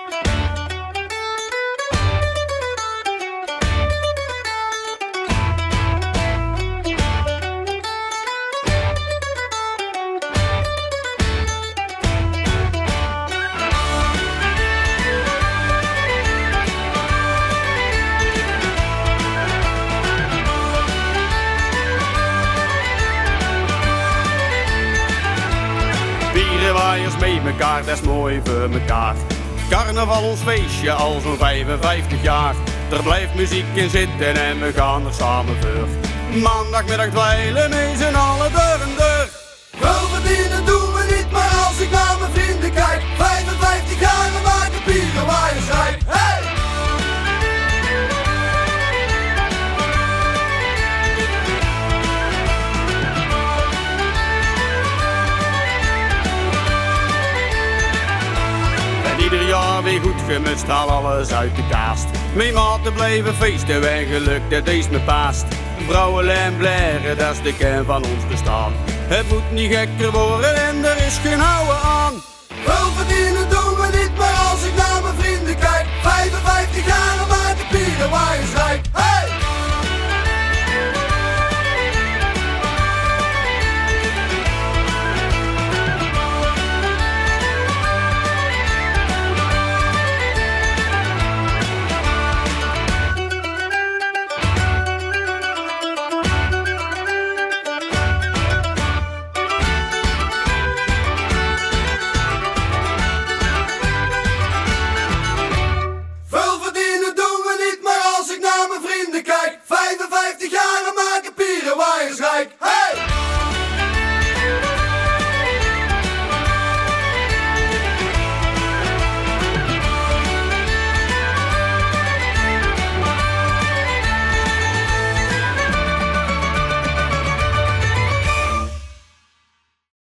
Bierenwaaiers mee mekaar, dat is mooi voor mekaar. Carnaval ons feestje al zo'n 55 jaar. Er blijft muziek in zitten en we gaan er samen voor. Maandagmiddag dweilen met z'n allen deur en deur. Wel verdienen doen we niet, maar als ik naar mijn vrienden kijk, 55 jaar we maken bierenwaaiers rijk. Hey! Ieder jaar weer goed gemust, haal alles uit de kaast. Mijn maten bleven feesten en geluk, dat is me paast. Brouwen en blaren, dat is de kern van ons bestaan. Het moet niet gekker worden en er is geen houden aan. Wel verdienen